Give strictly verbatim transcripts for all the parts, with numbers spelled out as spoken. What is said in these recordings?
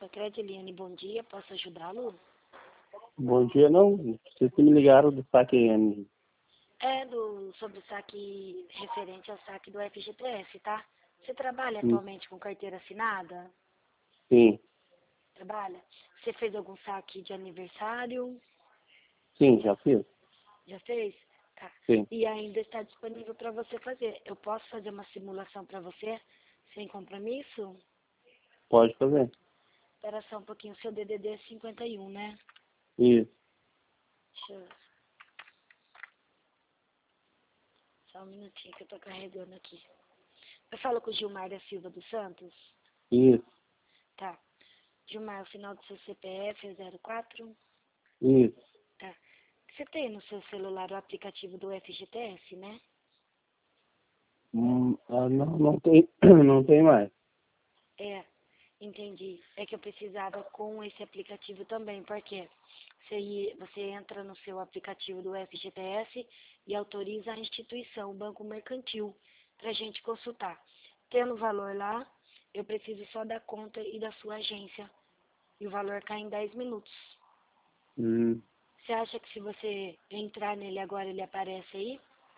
Banco Crediline, bom dia, posso ajudá-lo? Bom dia, não. Vocês que me ligaram do saque. N. É do, sobre o saque referente ao saque do F G T S, tá? Você trabalha Hum, atualmente com carteira assinada? Sim, Trabalha? Você fez algum saque de aniversário? sim, já fiz. Já fez? Tá. Sim, E ainda está disponível para você fazer. Eu posso fazer uma simulação para você, sem compromisso? pode fazer. Espera só um pouquinho, seu D D D é cinquenta e um, né? Isso, Deixa eu... Só um minutinho que eu tô carregando aqui. Eu falo com o Gilmar da Silva dos Santos? isso, Tá. Gilmar, o final do seu C P F é zero quatro? isso. Tá. Você tem no seu celular o aplicativo do F G T S, né? Hum, ah, não, não tem, não tem mais. É, entendi. É que eu precisava com esse aplicativo também, porque você, ia- você entra no seu aplicativo do F G T S e autoriza a instituição, o Banco Mercantil, para a gente consultar. Tendo o valor lá, eu preciso só da conta e da sua agência. E o valor cai em dez minutos. Hum, Você acha que se você entrar nele agora, ele aparece aí?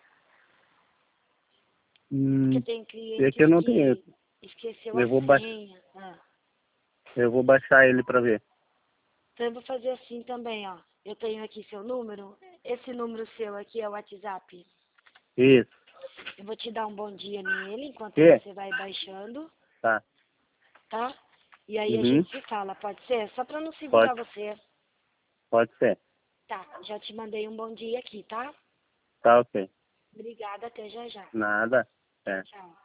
Porque hum, tem é que clientes eu não tenho. que esqueceu a Eu vou, ba senha. Ah. eu vou baixar ele pra ver. Então eu vou fazer assim também, ó. Eu tenho aqui seu número. Esse número seu aqui é o WhatsApp. Isso. Eu vou te dar um bom dia nele enquanto Que? você vai baixando, Tá. tá? E aí a Uhum. gente se fala, pode ser? Só pra não Pode, segurar você. pode ser. Tá, já te mandei um bom dia aqui, tá? Tá ok. Obrigada, até já já. Nada. Tchau, É. tchau.